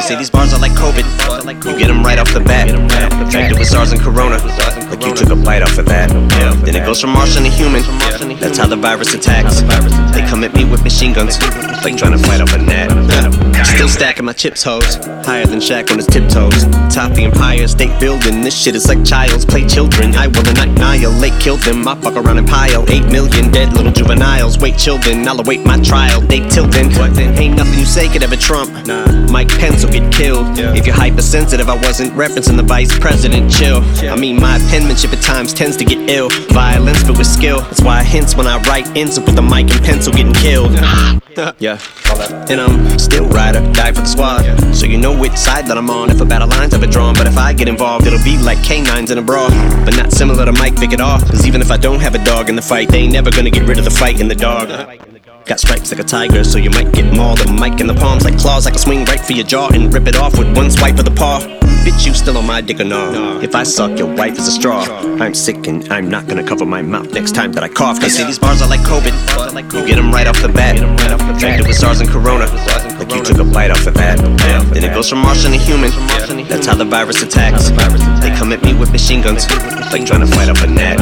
say these bars are like COVID. You get them right off the bat. Infected with SARS and Corona. Like you took a bite off of that. Then it goes from Martian to human. That's how the virus attacks. They come at me with machine guns, like trying to fight off a gnat. Still stacking my chips, hoes. Higher than Shaq on his tiptoes. Top the Empire State Building. This shit is like child's play children. I will annihilate, kill them. I fuck around and pile 8 million dead little juveniles. Wait, children, I'll await my trial. They tilting. Ain't nothing you say could ever trump. Mike Pence will get killed. If you're hypersensitive, I wasn't referencing the vice president. Chill. I mean, my penmanship at times tends to get ill. Violence, but with skill. That's why I hints when I write ends up with a mic and pencil getting killed. Yeah. And I'm still ride or die for the squad. So you know which side that I'm on if a battle line's ever drawn. But if I get involved, it'll be like canines in a brawl. But not similar to Mike Vick at all. Cause even if I don't have a dog in the fight, they ain't never gonna get rid of the fight in the dog. Got stripes like a tiger, so you might get mauled. A mic in the palms like claws. I can swing right for your jaw and rip it off with one swipe of the paw. Bitch, you still on my dick or no? If I suck, your wife is a straw. I'm sick and I'm not gonna cover my mouth next time that I cough. They say these bars are like COVID. You get them right off the bat. Infected with SARS and Corona. Like you took a bite off of that. Then it goes from Martian to human. That's how the virus attacks. They come at me with machine guns, like trying to fight off a gnat.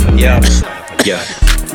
Yeah.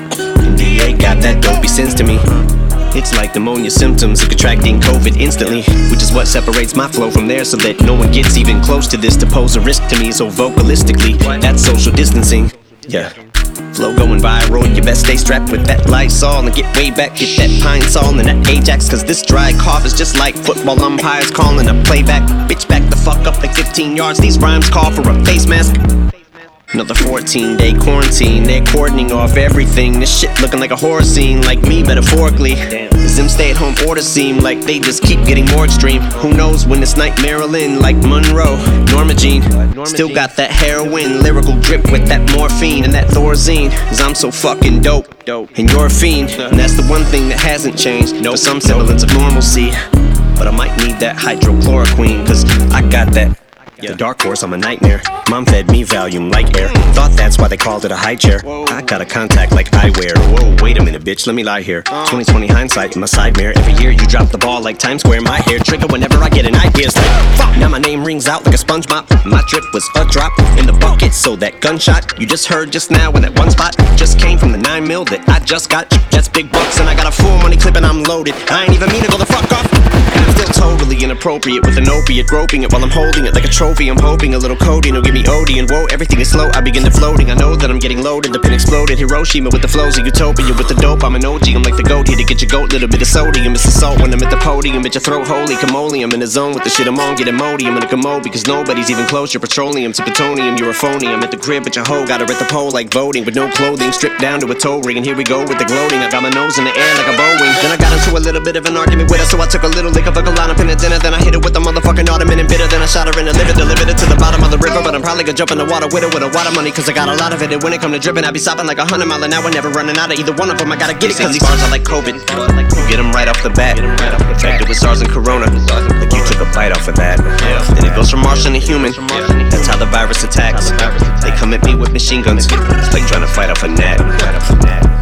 DA got that dopey sense to me. It's like pneumonia symptoms of contracting COVID instantly, which is what separates my flow from theirs, so that no one gets even close to this to pose a risk to me. So vocalistically, that's social distancing. Yeah. Flow going viral, you best stay strapped with that Lysol and get way back, get that Pine Sol and that Ajax. Cause this dry cough is just like football umpires calling a playback. Bitch, back the fuck up like 15 yards, these rhymes call for a face mask. Another 14-day quarantine, they're cordoning off everything. This shit looking like a horror scene, like me metaphorically. Does them stay-at-home orders seem like they just keep getting more extreme? Who knows when this night Marilyn, like Monroe, Norma Jean. Still got that heroin, lyrical drip with that morphine and that Thorazine. Cause I'm so fucking dope, and you're a fiend. And that's the one thing that hasn't changed, for some semblance of normalcy. But I might need that hydrochloroquine, cause I got that. The dark horse, I'm a nightmare. Mom fed me Valium, light air. Thought that's why they called it a high chair. I got a contact like eyewear. Whoa, wait a minute, bitch, let me lie here. 2020 hindsight in my side mirror. Every year you drop the ball like Times Square. My hair trigger whenever I get an idea. It's like, fuck, now my name rings out like a sponge mop. My trip was a drop in the bucket, so that gunshot you just heard just now in that one spot just came from the 9 mil that I just got. That's big bucks and I got a full money clip and I'm loaded. I ain't even mean to go the fuck off. And I'm still totally inappropriate with an opiate, groping it while I'm holding it like a trophy. I'm hoping a little codeine will give me OD, and whoa, everything is slow. I begin to floating. I know that I'm getting loaded. The pin exploded. Hiroshima with the flows of utopia. With the dope, I'm an OG. I'm like the goat here to get your goat. Little bit of sodium. It's the salt when I'm at the podium. At your throat, holy camole. I'm in the zone with the shit I'm on. Get Imodium in a commode because nobody's even close. You're petroleum to plutonium. You're a phony. I'm at the crib, but your hoe got her at the pole like voting with no clothing. Stripped down to a toe ring, and here we go with the gloating. I got my nose in the air like a Boeing. Then I got into a little bit of an argument with her, so I took a little lick of a line up in the dinner. Then I hit it with a motherfucking ottoman and bitter. Then I shot her in the liver, delivered it to the bottom of the river. But I'm probably gonna jump in the water with a wad of money, cause I got a lot of it. And when it come to dripping, I be stopping like 100 miles an hour. Never running out of either one of them. I gotta get it, cause these bars are like COVID. You get them right off the bat. Infected with SARS and Corona. Like you took a bite off of that. Then it goes from Martian to human. That's how the virus attacks. They come at me with machine guns, like trying to fight off a gnat.